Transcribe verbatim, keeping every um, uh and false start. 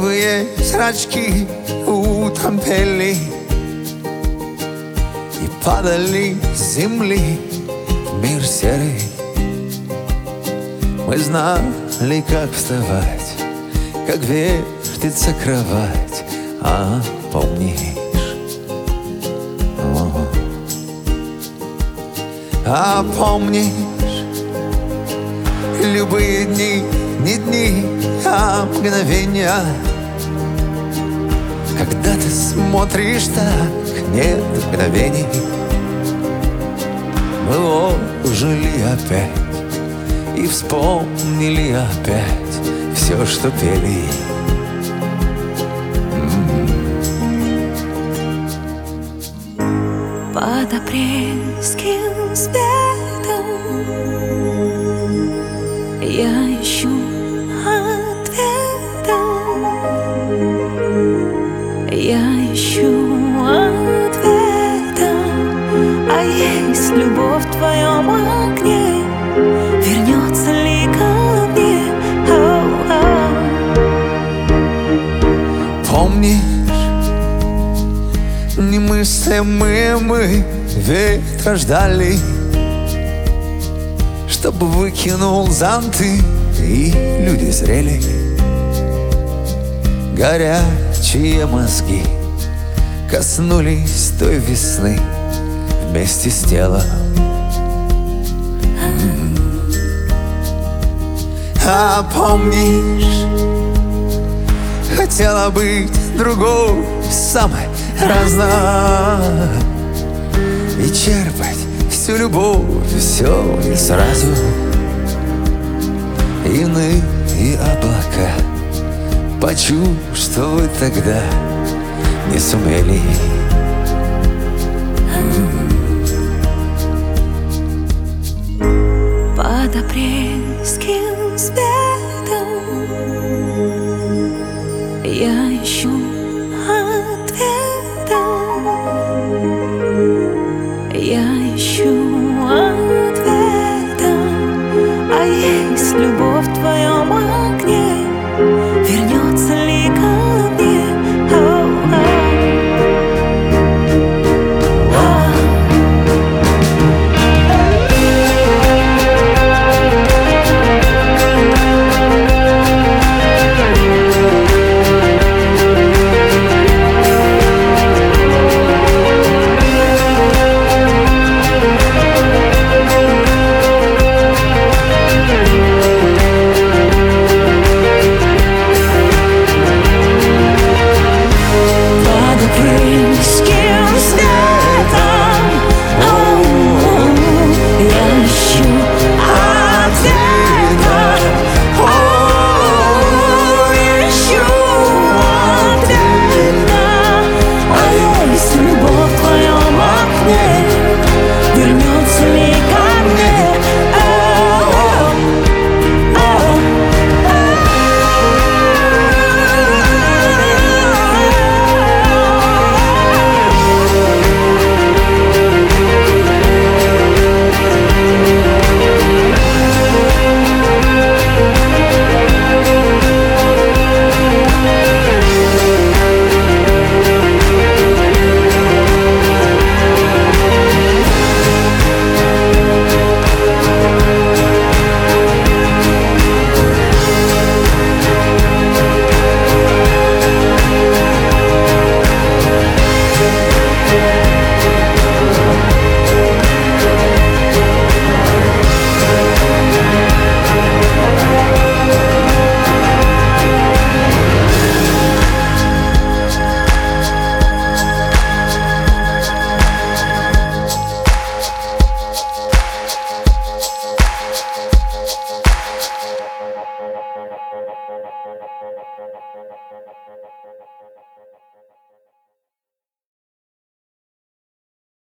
Розовые зрачки утомпели и падали с земли в мир серый. Мы знали, как вставать, как вертится кровать, а помнишь? О. А помнишь любые дни, не дни, а мгновения, когда ты смотришь так, нет мгновений. Мы ожили опять и вспомнили опять все, что пели. Под апрельским светом я ищу ответа, я ищу ответа. А есть любовь в твоем огне, вернется ли ко мне? О-о. Помнишь, немыслимые мы ветра ждали, чтобы выкинул зонты, и люди зрели. Горячие мозги коснулись той весны вместе с телом. А помнишь, хотела быть другой, самой разной, и черпать всю любовь, все и сразу. Иные облака почувствовать тогда не сумели. Под апрельским светом я ищу ответа, я ищу